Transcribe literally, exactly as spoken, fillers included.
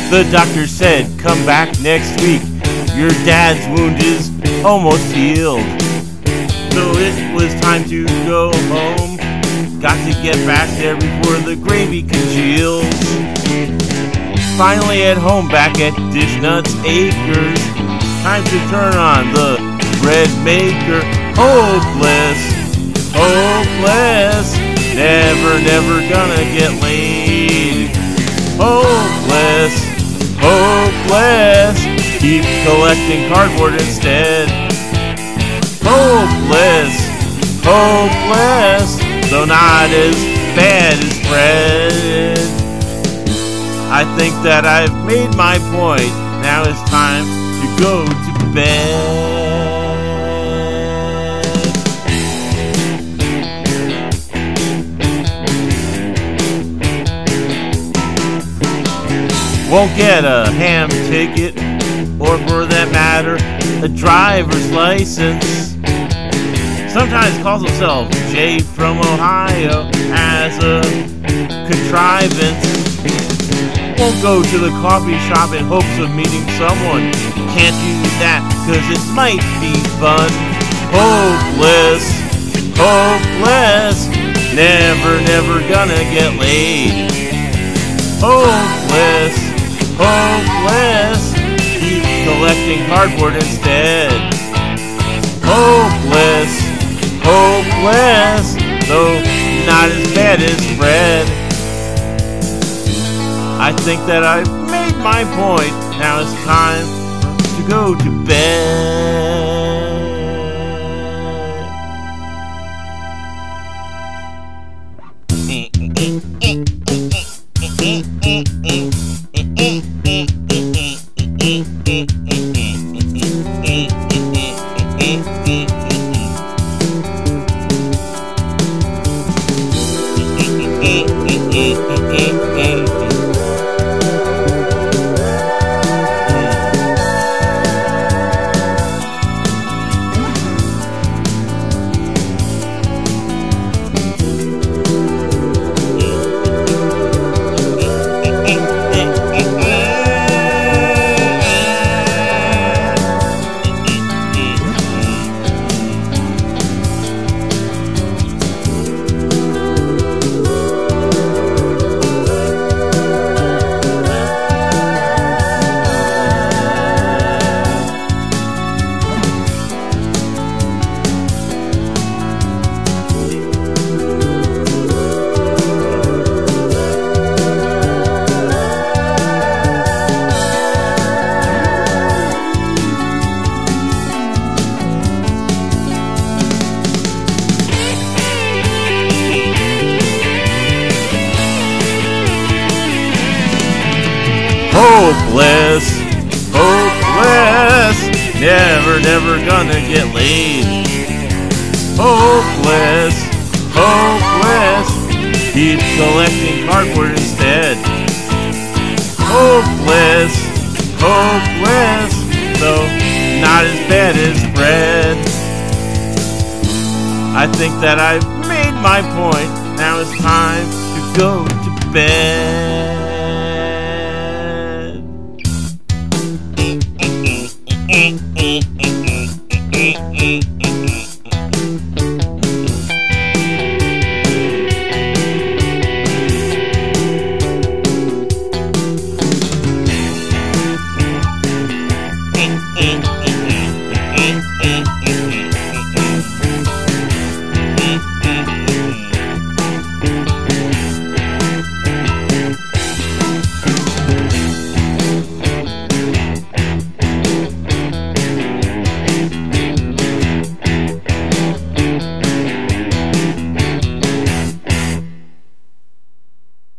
The doctor said, come back next week. Your dad's wound is almost healed. So it was time to go home. Got to get back there before the gravy congeals. Finally at home, back at Dish Nuts Acres. Time to turn on the bread maker. Hopeless, hopeless. Never, never gonna get laid. Hopeless, hopeless. Keep collecting cardboard instead. Hopeless, hopeless. Though not as bad as bread. I think that I've made my point. Now it's time to go to bed. Won't get a ham ticket, or for that matter, a driver's license. Sometimes calls himself Jay from Ohio as a contrivance. Won't go to the coffee shop in hopes of meeting someone. Can't do that, cause it might be fun. Hopeless, hopeless. Never, never gonna get laid. Hopeless, hopeless. Keep collecting cardboard instead. Hopeless, hopeless. Though not as bad as bread. I think that I've made my point. Now it's time to go to bed. Hopeless, hopeless. Never, never gonna get laid. Hopeless, hopeless. Keep collecting cardboard instead. Hopeless, hopeless. Though not as bad as bread. I think that I've made my point. Now it's time to go to bed.